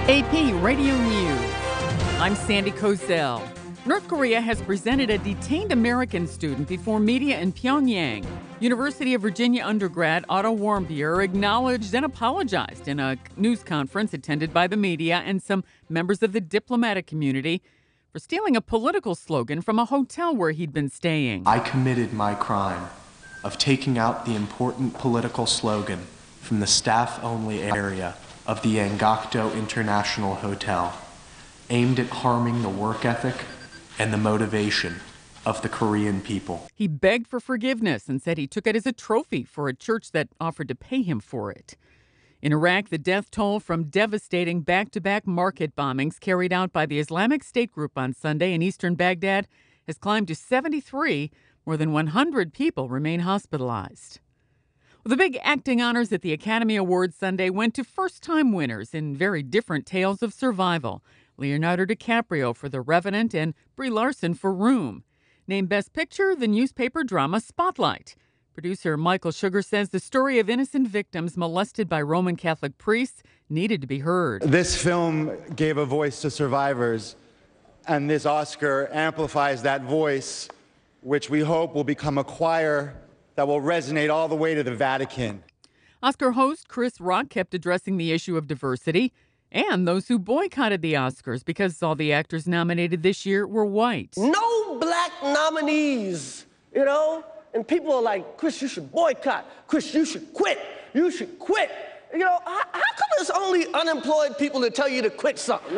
AP Radio News. I'm Sandy Kozel. North Korea has presented a detained American student before media in Pyongyang. University of Virginia undergrad Otto Warmbier acknowledged and apologized in a news conference attended by the media and some members of the diplomatic community for stealing a political slogan from a hotel where he'd been staying. I committed my crime of taking out the important political slogan from the staff-only area of the Angakdo International Hotel, aimed at harming the work ethic and the motivation of the Korean people. He begged for forgiveness and said he took it as a trophy for a church that offered to pay him for it. In Iraq, the death toll from devastating back-to-back market bombings carried out by the Islamic State group on Sunday in eastern Baghdad has climbed to 73. More than 100 people remain hospitalized. The big acting honors at the Academy Awards Sunday went to first-time winners in very different tales of survival. Leonardo DiCaprio for The Revenant and Brie Larson for Room. Named Best Picture, the newspaper drama Spotlight. Producer Michael Sugar says the story of innocent victims molested by Roman Catholic priests needed to be heard. This film gave a voice to survivors, and this Oscar amplifies that voice, which we hope will become a choir that will resonate all the way to the Vatican. Oscar host Chris Rock kept addressing the issue of diversity and those who boycotted the Oscars because all the actors nominated this year were white. No black nominees, And people are like, Chris, you should boycott. Chris, you should quit. You should quit. How come it's only unemployed people that tell you to quit something,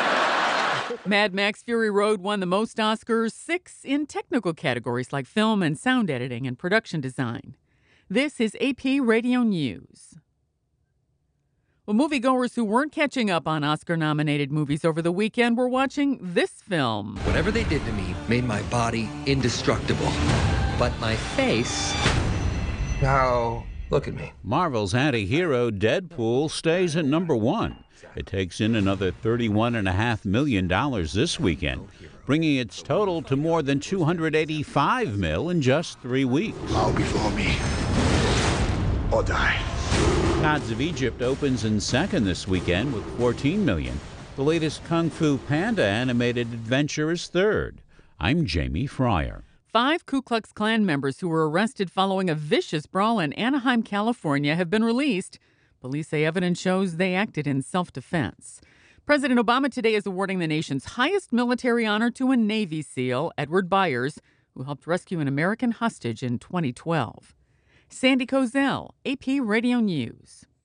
Mad Max Fury Road won the most Oscars, 6 in technical categories like film and sound editing and production design. This is AP Radio News. Well, moviegoers who weren't catching up on Oscar-nominated movies over the weekend were watching this film. Whatever they did to me made my body indestructible. But my face... Now, look at me. Marvel's anti-hero Deadpool stays at number 1. It takes in another $31.5 million this weekend, bringing its total to more than $285 million in just 3 weeks. Bow before me or die. Gods of Egypt opens in second this weekend with $14 million. The latest Kung Fu Panda animated adventure is third. I'm Jamie Fryer. 5 Ku Klux Klan members who were arrested following a vicious brawl in Anaheim, California, have been released. Police say evidence shows they acted in self-defense. President Obama today is awarding the nation's highest military honor to a Navy SEAL, Edward Byers, who helped rescue an American hostage in 2012. Sandy Kozel, AP Radio News.